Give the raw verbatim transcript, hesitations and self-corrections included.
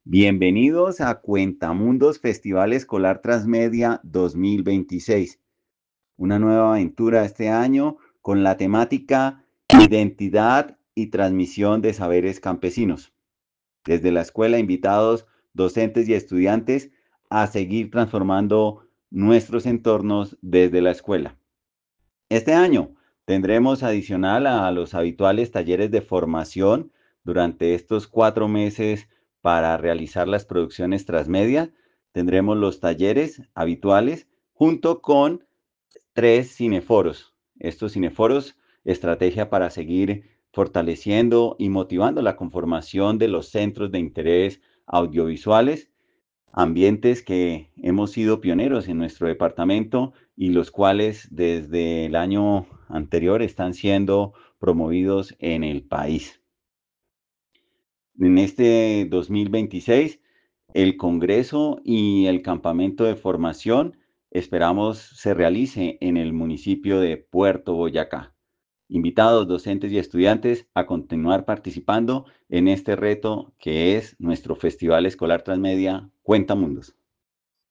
Bienvenidos a Cuentamundos Festival Escolar Transmedia dos mil veintiséis, una nueva aventura este año con la temática Identidad y transmisión de saberes campesinos. Desde la escuela, invitados, docentes y estudiantes a seguir transformando nuestros entornos desde la escuela. Este año tendremos adicional a los habituales talleres de formación durante estos cuatro meses para realizar las producciones transmedia. Tendremos los talleres habituales junto con tres cineforos. Estos cineforos, estrategia para seguir fortaleciendo y motivando la conformación de los centros de interés audiovisuales, ambientes que hemos sido pioneros en nuestro departamento y los cuales desde el año anterior están siendo promovidos en el país. En este dos mil veintiséis, el Congreso y el campamento de formación esperamos se realice en el municipio de Puerto Boyacá. Invitados, docentes y estudiantes a continuar participando en este reto que es nuestro Festival Escolar Transmedia Cuenta Mundos.